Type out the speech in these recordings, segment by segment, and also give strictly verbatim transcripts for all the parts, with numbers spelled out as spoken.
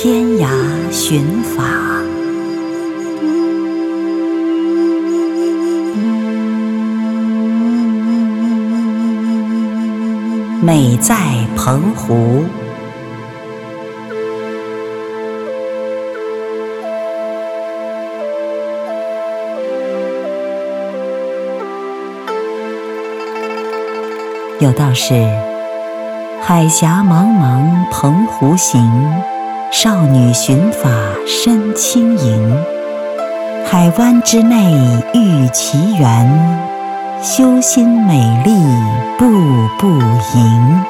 天涯寻法，美在澎湖。有道是，海峡茫茫澎湖行，少女寻法身轻盈。海湾之内遇奇缘，修心美丽步步迎。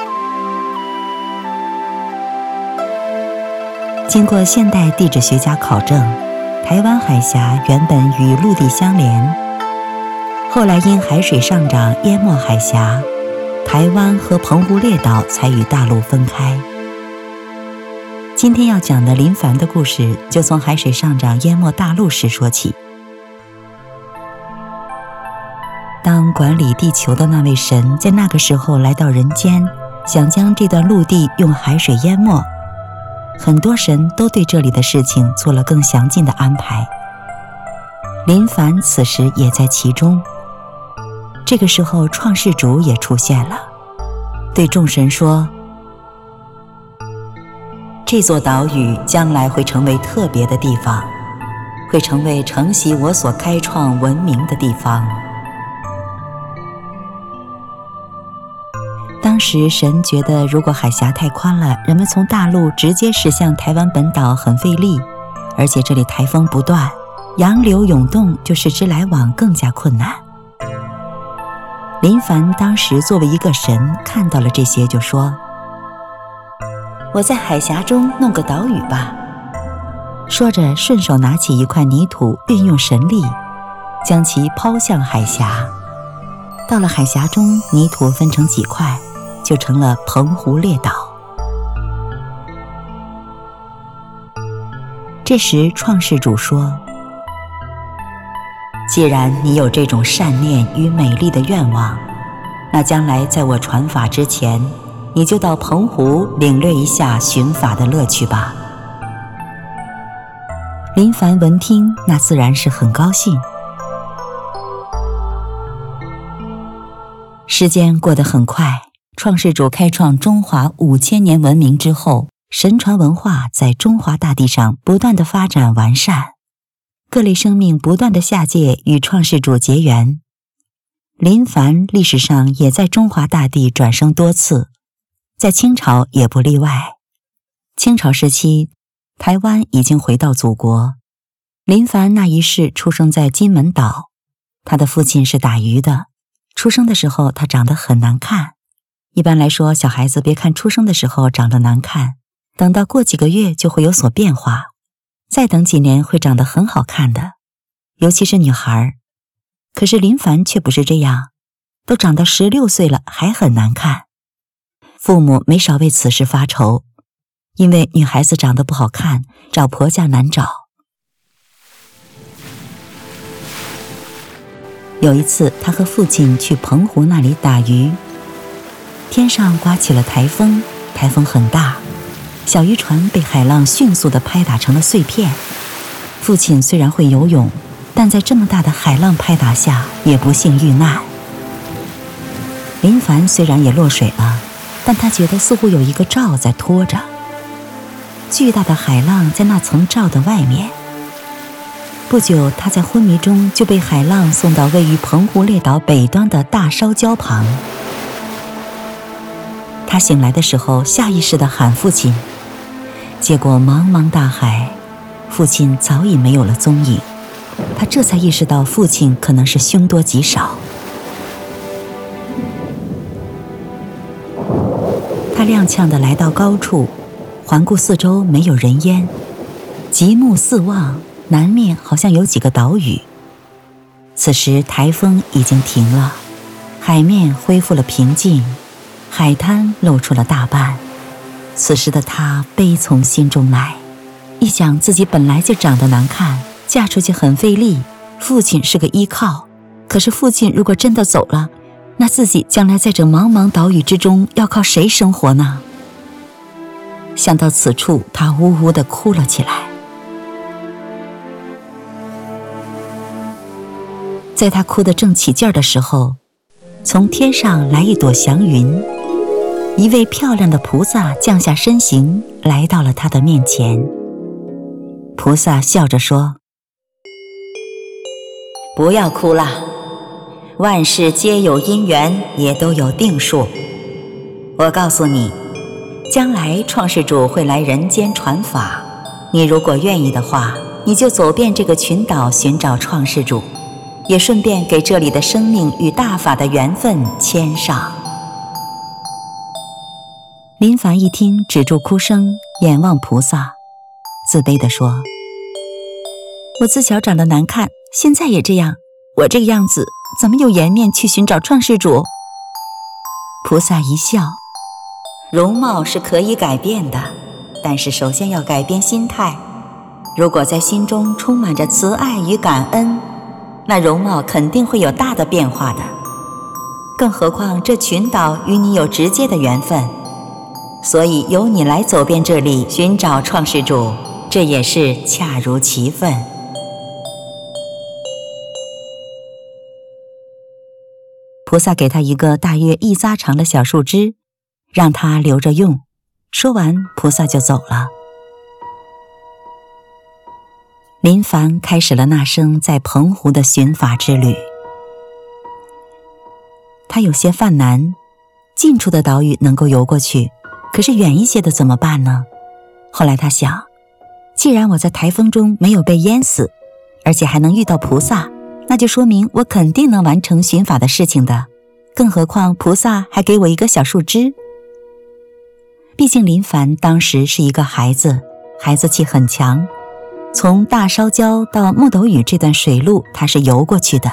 经过现代地质学家考证，台湾海峡原本与陆地相连，后来因海水上涨淹没海峡，台湾和澎湖列岛才与大陆分开。今天要讲的林凡的故事，就从海水上涨淹没大陆时说起。当管理地球的那位神在那个时候来到人间，想将这段陆地用海水淹没，很多神都对这里的事情做了更详尽的安排。林凡此时也在其中。这个时候创世主也出现了，对众神说，这座岛屿将来会成为特别的地方，会成为承袭我所开创文明的地方。当时神觉得，如果海峡太宽了，人们从大陆直接驶向台湾本岛很费力，而且这里台风不断，洋流涌动，就使之来往更加困难。林凡当时作为一个神，看到了这些，就说，我在海峡中弄个岛屿吧。说着顺手拿起一块泥土，运用神力将其抛向海峡。到了海峡中，泥土分成几块，就成了澎湖列岛。这时创世主说，既然你有这种善念与美丽的愿望，那将来在我传法之前，你就到澎湖领略一下寻法的乐趣吧。林凡闻听，那自然是很高兴。时间过得很快，创世主开创中华五千年文明之后，神传文化在中华大地上不断的发展完善，各类生命不断的下界与创世主结缘。林凡历史上也在中华大地转生多次，在清朝也不例外。清朝时期，台湾已经回到祖国。林凡那一世出生在金门岛，他的父亲是打鱼的。出生的时候他长得很难看，一般来说小孩子别看出生的时候长得难看，等到过几个月就会有所变化，再等几年会长得很好看的，尤其是女孩。可是林凡却不是这样，都长到十六岁了还很难看。父母没少为此事发愁，因为女孩子长得不好看，找婆家难找。有一次他和父亲去澎湖那里打鱼，天上刮起了台风，台风很大，小渔船被海浪迅速地拍打成了碎片。父亲虽然会游泳，但在这么大的海浪拍打下也不幸遇难。林凡虽然也落水了，但他觉得似乎有一个罩在拖着，巨大的海浪在那层罩的外面。不久他在昏迷中就被海浪送到位于澎湖列岛北端的大烧礁旁。他醒来的时候下意识地喊父亲，结果茫茫大海，父亲早已没有了踪影。他这才意识到父亲可能是凶多吉少。他踉跄地来到高处，环顾四周没有人烟，极目四望，南面好像有几个岛屿。此时台风已经停了，海面恢复了平静，海滩露出了大半。此时的他悲从心中来，一想自己本来就长得难看，嫁出去很费力，父亲是个依靠，可是父亲如果真的走了，那自己将来在这茫茫岛屿之中要靠谁生活呢？ 想到此处，他呜呜地哭了起来。在他哭得正起劲儿的时候，从天上来一朵祥云，一位漂亮的菩萨降下身形，来到了他的面前。菩萨笑着说：“不要哭了，万事皆有因缘，也都有定数。我告诉你，将来创世主会来人间传法，你如果愿意的话，你就走遍这个群岛寻找创世主，也顺便给这里的生命与大法的缘分牵上。”林凡一听，止住哭声，眼望菩萨，自卑地说：“我自小长得难看，现在也这样，我这个样子怎么有颜面去寻找创世主？”菩萨一笑：“容貌是可以改变的，但是首先要改变心态。如果在心中充满着慈爱与感恩，那容貌肯定会有大的变化的。更何况这群岛与你有直接的缘分，所以由你来走遍这里寻找创世主，这也是恰如其分。”菩萨给他一个大约一扎长的小树枝，让他留着用。说完，菩萨就走了。林凡开始了那生在澎湖的寻法之旅。他有些犯难，近处的岛屿能够游过去，可是远一些的怎么办呢？后来他想，既然我在台风中没有被淹死，而且还能遇到菩萨，那就说明我肯定能完成寻法的事情的，更何况菩萨还给我一个小树枝。毕竟林凡当时是一个孩子，孩子气很强，从大烧礁到木斗屿这段水路他是游过去的。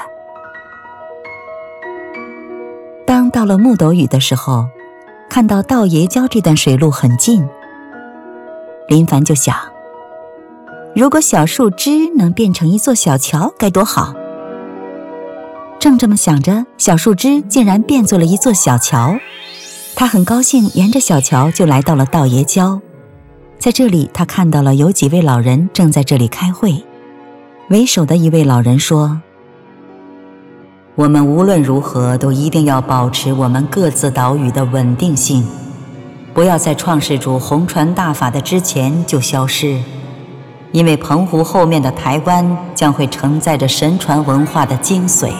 当到了木斗屿的时候，看到道爷礁这段水路很近，林凡就想，如果小树枝能变成一座小桥该多好。正这么想着，小树枝竟然变作了一座小桥。他很高兴，沿着小桥就来到了道爷礁。在这里，他看到了有几位老人正在这里开会。为首的一位老人说：“我们无论如何都一定要保持我们各自岛屿的稳定性，不要在创世主红传大法的之前就消失，因为澎湖后面的台湾将会承载着神传文化的精髓。”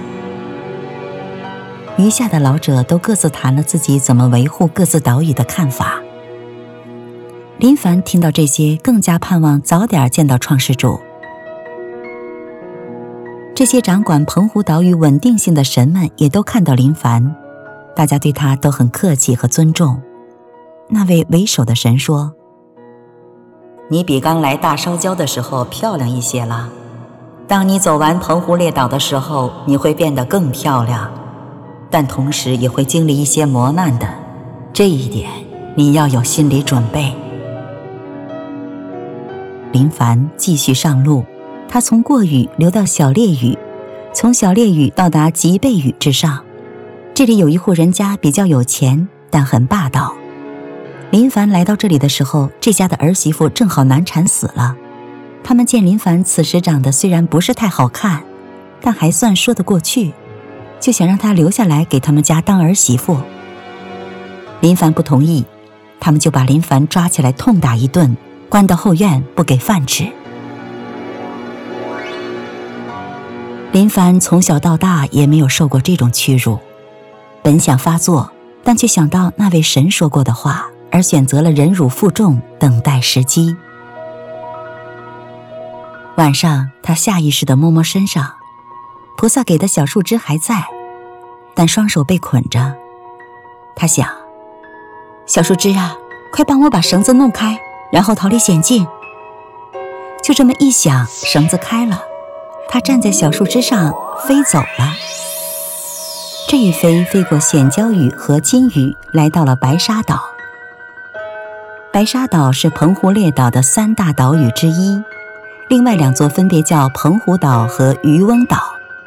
余下的老者都各自谈了自己怎么维护各自岛屿的看法。林凡听到这些，更加盼望早点见到创世主。这些掌管澎湖岛屿稳定性的神们也都看到林凡，大家对他都很客气和尊重。那位为首的神说：“你比刚来大烧礁的时候漂亮一些了，当你走完澎湖列岛的时候，你会变得更漂亮，但同时也会经历一些磨难的，这一点你要有心理准备。”林凡继续上路，他从过屿流到小烈屿，从小烈屿到达吉贝屿之上。这里有一户人家比较有钱，但很霸道。林凡来到这里的时候，这家的儿媳妇正好难产死了。他们见林凡此时长得虽然不是太好看，但还算说得过去，就想让他留下来给他们家当儿媳妇。林凡不同意，他们就把林凡抓起来痛打一顿，关到后院不给饭吃。林凡从小到大也没有受过这种屈辱，本想发作，但却想到那位神说过的话，而选择了忍辱负重，等待时机。晚上，他下意识地摸摸身上，菩萨给的小树枝还在，但双手被捆着。他想，小树枝啊，快帮我把绳子弄开，然后逃离险境。就这么一想，绳子开了，他站在小树枝上飞走了。这一飞飞过险礁屿和金屿，来到了白沙岛。白沙岛是澎湖列岛的三大岛屿之一，另外两座分别叫澎湖岛和渔翁岛。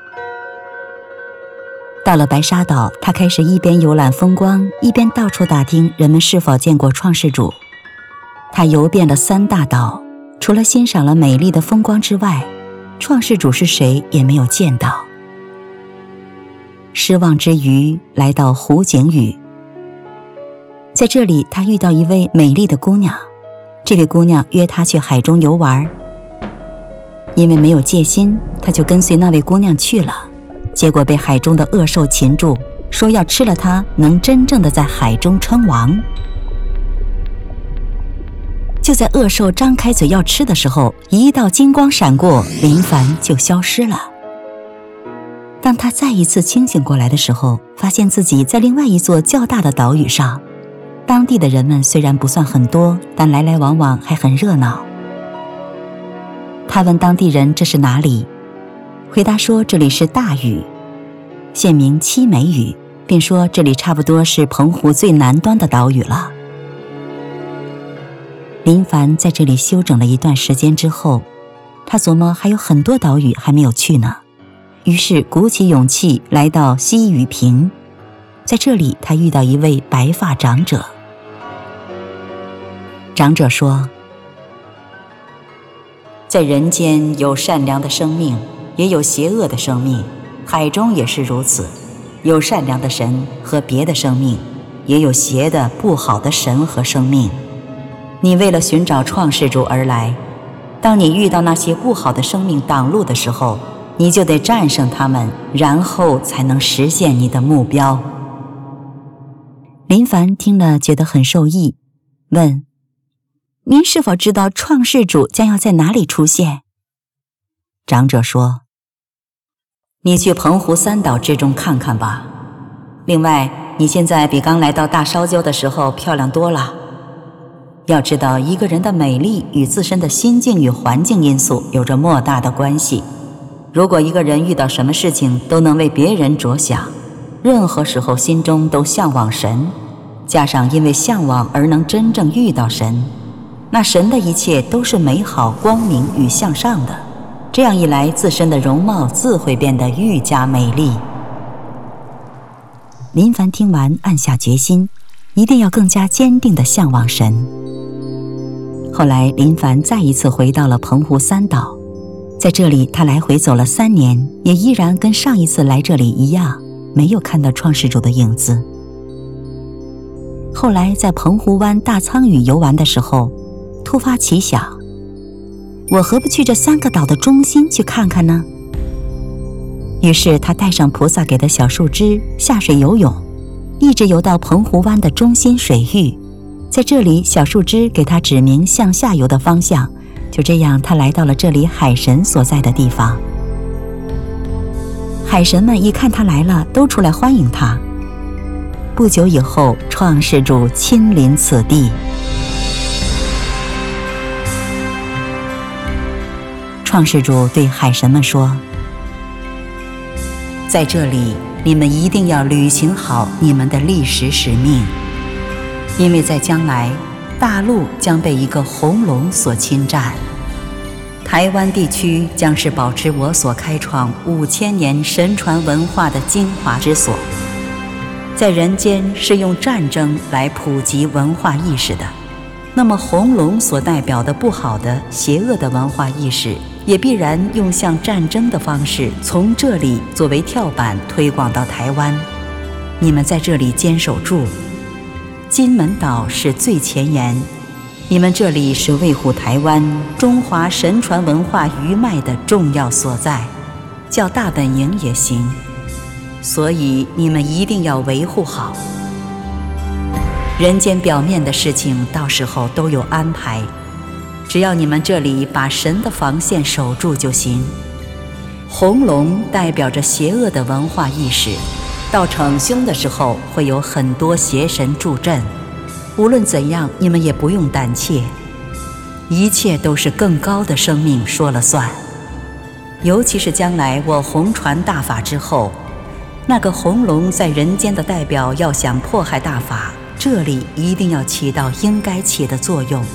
到了白沙岛，他开始一边游览风光，一边到处打听人们是否见过创世主。 他游遍了三大岛，除了欣赏了美丽的风光之外，创世主是谁也没有见到。失望之余，来到湖景屿，在这里他遇到一位美丽的姑娘，这位姑娘约他去海中游玩，因为没有戒心，他就跟随那位姑娘去了，结果被海中的恶兽擒住，说要吃了它能真正的在海中称王。就在恶兽张开嘴要吃的时候，一道金光闪过，林凡就消失了。当他再一次清醒过来的时候，发现自己在另外一座较大的岛屿上，当地的人们虽然不算很多，但来来往往还很热闹。他问当地人这是哪里，回答说这里是大屿，县名七美屿，并说这里差不多是澎湖最南端的岛屿了。林凡在这里休整了一段时间之后，他琢磨还有很多岛屿还没有去呢，于是鼓起勇气来到西屿坪。在这里他遇到一位白发长者，长者说，在人间有善良的生命，也有邪恶的生命，海中也是如此，有善良的神和别的生命，也有邪的不好的神和生命。你为了寻找创世主而来，当你遇到那些不好的生命挡路的时候，你就得战胜他们，然后才能实现你的目标。林凡听了觉得很受益，问，您是否知道创世主将要在哪里出现？长者说，你去澎湖三岛之中看看吧。另外，你现在比刚来到大烧礁的时候漂亮多了。要知道，一个人的美丽与自身的心境与环境因素有着莫大的关系。如果一个人遇到什么事情都能为别人着想，任何时候心中都向往神，加上因为向往而能真正遇到神，那神的一切都是美好、光明与向上的。这样一来，自身的容貌自会变得愈加美丽。林凡听完，暗下决心，一定要更加坚定地向往神。后来林凡再一次回到了澎湖三岛，在这里他来回走了三年，也依然跟上一次来这里一样，没有看到创世主的影子。后来在澎湖湾大仓屿游玩的时候，突发奇想，我何不去这三个岛的中心去看看呢？于是他带上菩萨给的小树枝下水游泳，一直游到澎湖湾的中心水域。在这里，小树枝给他指明向下游的方向，就这样他来到了这里海神所在的地方。海神们一看他来了，都出来欢迎他。不久以后，创世主亲临此地。创世主对海神们说，在这里你们一定要履行好你们的历史使命，因为在将来大陆将被一个红龙所侵占，台湾地区将是保持我所开创五千年神传文化的精华之所。在人间是用战争来普及文化意识的，那么红龙所代表的不好的邪恶的文化意识，也必然用像战争的方式从这里作为跳板推广到台湾。你们在这里坚守住，金门岛是最前沿，你们这里是维护台湾中华神传文化余脉的重要所在，叫大本营也行，所以你们一定要维护好。人间表面的事情到时候都有安排，只要你们这里把神的防线守住就行。红龙代表着邪恶的文化意识，到逞凶的时候会有很多邪神助阵，无论怎样你们也不用胆怯，一切都是更高的生命说了算。尤其是将来我红传大法之后，那个红龙在人间的代表要想迫害大法，这里一定要起到应该起的作用。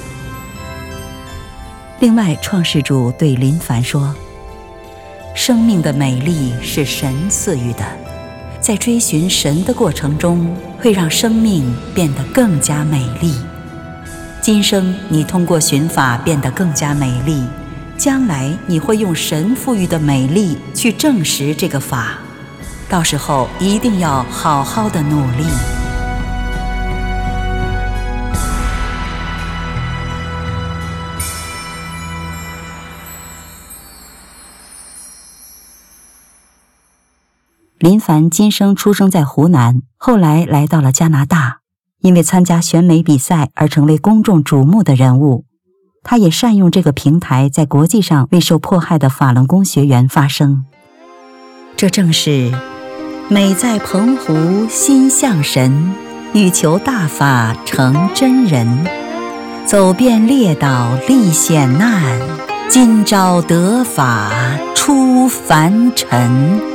另外，创世主对林凡说，生命的美丽是神赐予的，在追寻神的过程中，会让生命变得更加美丽。 今生你通过寻法变得更加美丽，将来你会用神赋予的美丽去证实这个法，到时候一定要好好的努力。林凡今生出生在湖南，后来来到了加拿大，因为参加选美比赛而成为公众瞩目的人物。他也善用这个平台，在国际上为受迫害的法轮功学员发声。这正是美在澎湖心向神，欲求大法成真人。走遍列岛历险难，今朝得法出凡尘。